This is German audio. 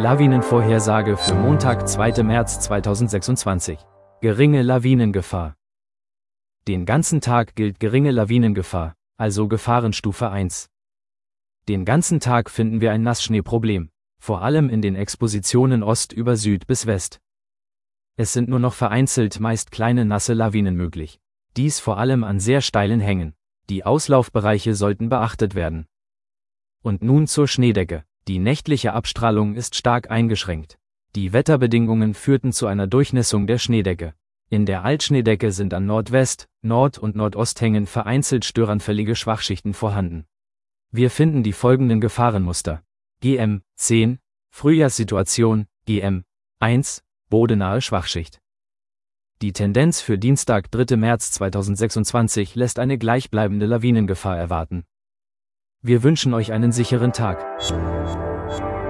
Lawinenvorhersage für Montag, 2. März 2026. Geringe Lawinengefahr. Den ganzen Tag gilt geringe Lawinengefahr, also Gefahrenstufe 1. Den ganzen Tag finden wir ein Nassschneeproblem, vor allem in den Expositionen Ost über Süd bis West. Es sind nur noch vereinzelt meist kleine nasse Lawinen möglich. Dies vor allem an sehr steilen Hängen. Die Auslaufbereiche sollten beachtet werden. Und nun zur Schneedecke. Die nächtliche Abstrahlung ist stark eingeschränkt. Die Wetterbedingungen führten zu einer Durchnässung der Schneedecke. In der Altschneedecke sind an Nordwest-, Nord- und Nordosthängen vereinzelt störanfällige Schwachschichten vorhanden. Wir finden die folgenden Gefahrenmuster. GM 10, Frühjahrssituation, GM 1, bodenahe Schwachschicht. Die Tendenz für Dienstag, 3. März 2026 lässt eine gleichbleibende Lawinengefahr erwarten. Wir wünschen euch einen sicheren Tag.